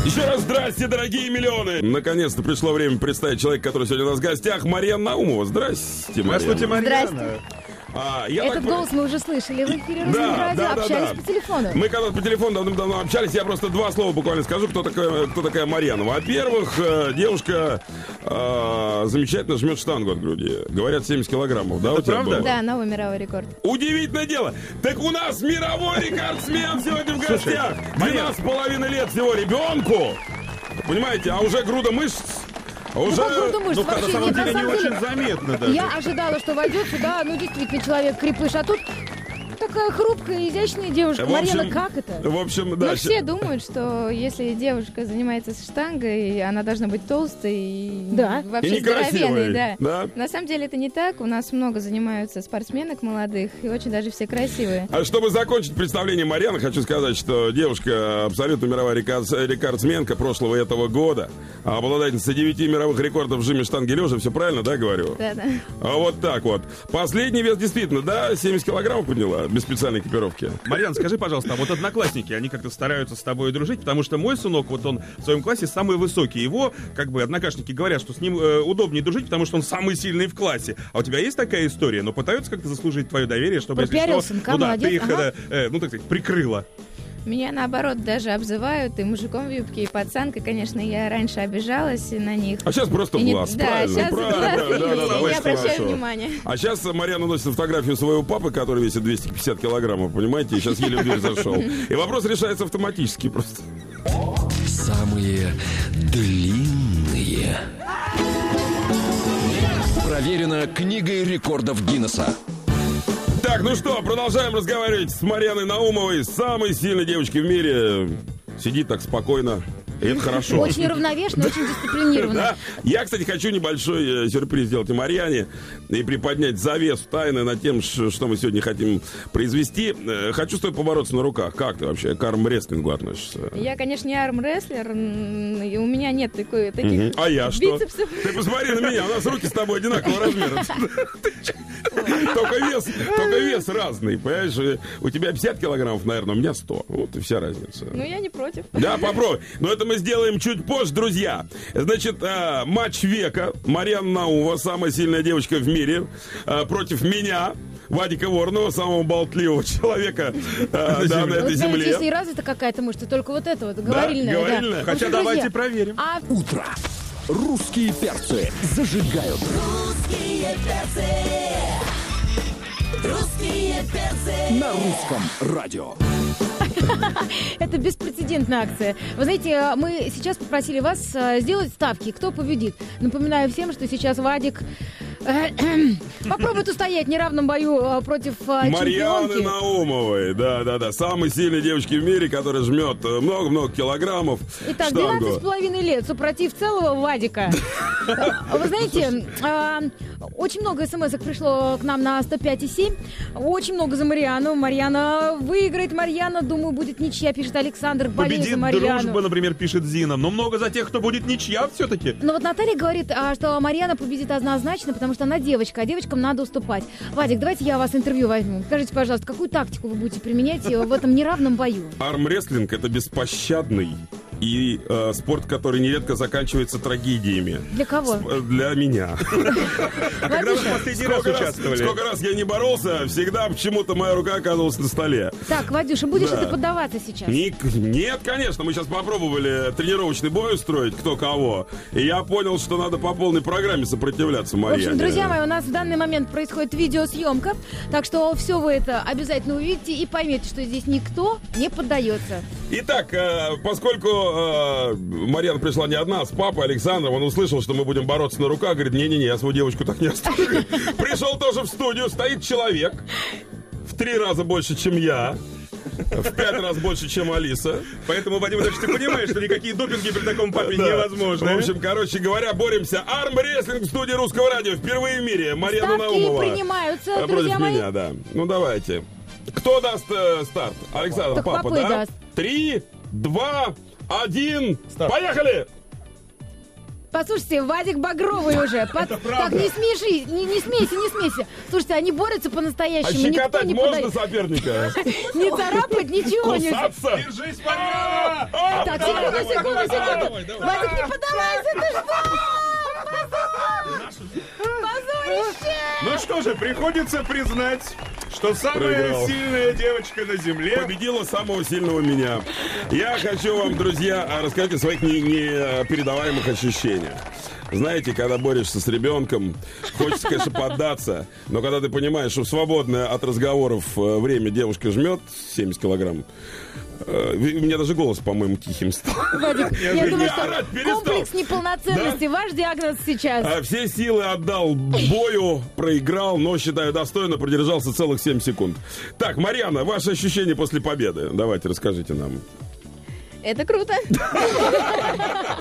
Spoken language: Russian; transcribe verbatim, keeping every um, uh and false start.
Еще раз здрасте, дорогие миллионы! Наконец-то пришло время представить человека, который сегодня у нас в гостях. Марьяна Наумова. Здрасте, Марьяна. Здравствуйте, Марьяна. Здрасте. А, я Этот так... голос мы уже слышали в эфире Русского Да, радио, да, да, общались да. по телефону. Мы когда по телефону давным-давно общались, я просто два слова буквально скажу, кто такая, кто такая Марьяна. Во-первых, э, девушка э, замечательно жмет штангу от груди. Говорят, семьдесят килограммов, да, Это у тебя правда? было? Да, новый мировой рекорд. Удивительное дело. Так у нас мировой рекордсмен сегодня в гостях. двенадцать с половиной лет всего ребенку. Понимаете, а уже груда мышц. Уже... Ну, как груда мышц Ну, вообще на самом нет. деле, На не самом деле, очень заметно даже. я ожидала, что войдет сюда, ну, действительно, человек крепыш, а тут такая хрупкая, изящная девушка. В общем, Марьяна, как это? В общем, да. Ну, все думают, что если девушка занимается с штангой, она должна быть толстой и Да. вообще И некрасивой, здоровенной. Да. да? На самом деле это не так. У нас много занимаются спортсменок молодых, и очень даже все красивые. А чтобы закончить представление Марьяны, хочу сказать, что девушка абсолютно мировая рекорд- рекордсменка прошлого и этого года, обладательница девяти мировых рекордов в жиме штанги лежа, все правильно, да, говорю? Да-да. А вот так вот. Последний вес действительно, да, семьдесят килограммов подняла, без специальной экипировки. Марьяна, скажи, пожалуйста, а вот одноклассники, они как-то стараются с тобой дружить, потому что мой сынок, вот он в своем классе самый высокий. Его, как бы, однокашники говорят, что с ним э, удобнее дружить, потому что он самый сильный в классе. А у тебя есть такая история? Но пытаются как-то заслужить твое доверие, чтобы, если Пропиарил что, сынка, ну да, молодец, ты их, ага. э, э, ну, так сказать, прикрыла. Меня, наоборот, даже обзывают и мужиком в юбке, и пацанкой. Конечно, я раньше обижалась на них. А сейчас просто И в не- глаз, Да, правильно, сейчас правильно, в глаз, правильно, и да, да, да, не очень обращаю хорошо. внимания. А сейчас Марьяна носит фотографию своего папы, который весит двести пятьдесят килограммов, понимаете, и сейчас еле в дверь зашел. И вопрос решается автоматически просто. Самые длинные. Проверено книгой рекордов Гиннесса. Так, ну что, продолжаем разговаривать с Марьяной Наумовой, самой сильной девочкой в мире. Сидит так спокойно. И это хорошо. Очень неравновешенно, очень дисциплинированно. Да. Я, кстати, хочу небольшой э, сюрприз сделать и Марьяне и приподнять завесу тайны над тем, ш- что мы сегодня хотим произвести. Э, хочу с тобой побороться на руках. Как ты вообще к армрестлингу относишься? Я, конечно, не армрестлер, м, и у меня нет такой, таких Мгм. А я что? бицепсов. Ты посмотри на меня, у нас руки с тобой одинакового размера. Только вес, только вес разный, понимаешь? У тебя пятьдесят килограммов, наверное, у меня сто. Вот и вся разница. Ну, я не против. Да, попробуй. Но это мы сделаем чуть позже, друзья. Значит, э, матч века. Марьяна Наумова, самая сильная девочка в мире, э, против меня, Вадика Воронова, самого болтливого человека э, да, на Вот, этой знаете, земле. если и развита какая-то мышца, только вот это вот, говорильная. да. говорильная. В общем, Хотя друзья, давайте проверим. А Утро. Русские перцы зажигают. Русские перцы. Русские перцы. На русском радио. это беспрецедентная акция. Вы знаете, мы сейчас попросили вас э, сделать ставки, кто победит. Напоминаю всем, что сейчас Вадик э, попробует устоять в неравном бою э, против э, Марьяны чемпионки. Наумовой, да-да-да, самой сильной девочки в мире, которая жмет э, много-много килограммов Итак, штангу. двенадцать с половиной лет, супротив целого Вадика. Вы знаете, а, очень много смс-ок пришло к нам на сто пять и семь. Очень много за Марьяну. Марьяна выиграет. Марьяна, думаю, будет ничья, пишет Александр. Болею за Победит Марьяну. дружба, например, пишет Зина. Но много за тех, кто будет ничья все-таки. Но вот Наталья говорит, а, что Марьяна победит однозначно, потому что она девочка, а девочкам надо уступать. Вадик, давайте я у вас интервью возьму. Скажите, пожалуйста, какую тактику вы будете применять в этом неравном бою? Армрестлинг — это беспощадный и э, спорт, который нередко заканчивается трагедиями. Для кого? Сп- Для меня. А когда вы в последний раз Сколько раз, участвовали? сколько раз я не боролся, всегда почему-то моя рука оказывалась на столе. Так, Вадюша, будешь Да. ли ты поддаваться сейчас? Ник- Нет, конечно, мы сейчас попробовали тренировочный бой устроить, кто кого. И я понял, что надо по полной программе сопротивляться В Марьяне. общем, друзья мои, у нас в данный момент происходит видеосъемка, так что все вы это обязательно увидите и поймете, что здесь никто не поддается. Итак, э, поскольку э, Марьяна пришла не одна, а с папой Александром, он услышал, что мы будем бороться на руках, говорит, не-не-не, я свою девочку так не оставлю. Пришел тоже в студию, стоит человек, в три раза больше, чем я, в пять раз больше, чем Алиса. Поэтому, Вадим Ильич, ты понимаешь, что никакие допинги при таком папе Да. невозможны. В общем, короче говоря, боремся. Армрестлинг в студии Русского радио впервые в мире. Марьяна Ставки Наумова. принимаются, э, друзья против мои. меня, да. Ну, давайте. Кто даст э, старт? Александр, Так папа, папа и да? даст. Три, два, один. Старт. Поехали! Послушайте, Вадик багровый уже. Под- Так, не смеши, не, не смейся, не смейся. Слушайте, они борются А по-настоящему. Никто щекотать не можно подает. соперника? Не царапать, ничего не... Кусаться? Держись, Марьяна! Так, секунду, секунду, секунду. Вадик, не поддавайся, ты что? Позорище! Ну что же, приходится признать, что самая Проиграл. сильная девочка на земле... Победила самого сильного меня. Я хочу вам, друзья, рассказать о своих не- непередаваемых ощущениях. Знаете, когда борешься с ребенком, хочется, конечно, поддаться, но когда ты понимаешь, что в свободное от разговоров э, время девушка жмет семьдесят килограмм, э, у меня даже голос, по-моему, тихим стал. Вадик, я Я думаю, орать что перестал. комплекс неполноценности ваш диагноз сейчас. А все силы отдал бою, проиграл, но, считаю, достойно продержался целых семь секунд. Так, Марьяна, ваши ощущения после победы. Давайте, расскажите нам. Это круто.